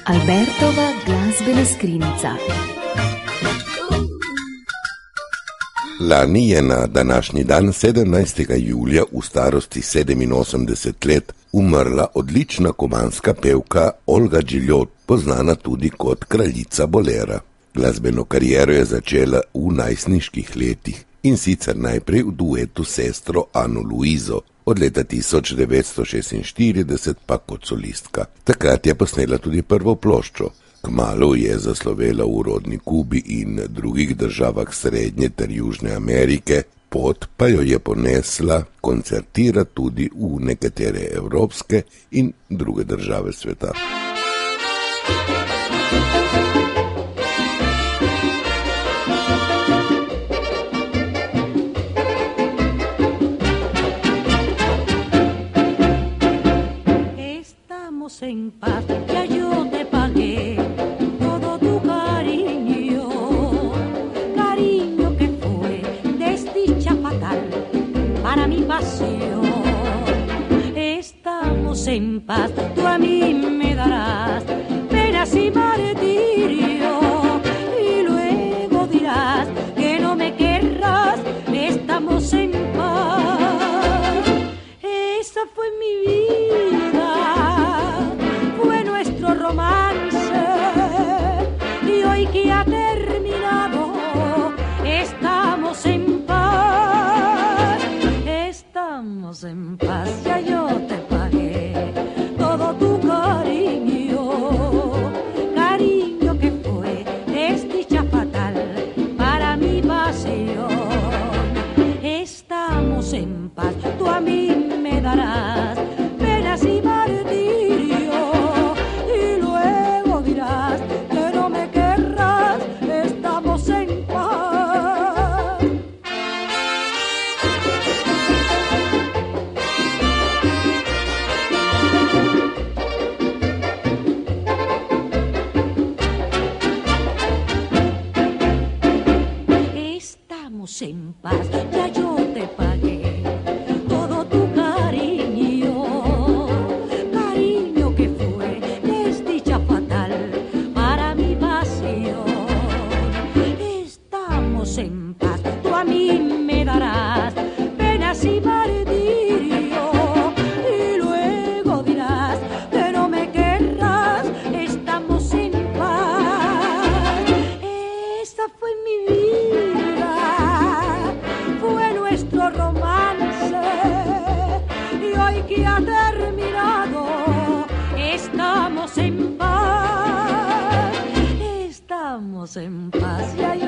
Albertova glasbena skrinjica. Lani je na današnji dan 17. julija v starosti 87 let umrla odlična kubanska pevka Olga Gillot, poznana tudi kot kraljica bolera. Glasbeno kariero je začela v najstniških letih in sicer najprej v duetu s sestro Ano Luizo, od leta 1946 pa kot solistka. Takrat je posnela tudi prvo ploščo. Kmalu je zaslovela v rodni Kubi in drugih državah Srednje ter Južne Amerike, pot pa jo je ponesla koncertirati tudi v nekatere evropske in druge države sveta. En paz, ya yo te pagué todo tu cariño, cariño que fue desdicha fatal para mi pasión. Estamos en paz, tú a mí me darás penas y martirio, y luego dirás que no me querrás. Estamos en paz, esa fue mi vida, romance, y hoy que ha terminado estamos en paz, ya yo te pagué todo tu cariño, cariño que fue desdicha fatal para mi pasión. Estamos en paz, tú a mí me darás penas y martirio, que no me querrás. Estamos en paz. Estamos en paz, ya yo te pagué todo tu cariño, cariño que fue desdicha fatal para mi pasión. Estamos en paz, tú a mí me darás penas y martirio, y luego dirás que no me querrás. Estamos en paz, esa fue mi vida, fue nuestro romance, y hoy que ha terminado estamos en paz, ya yo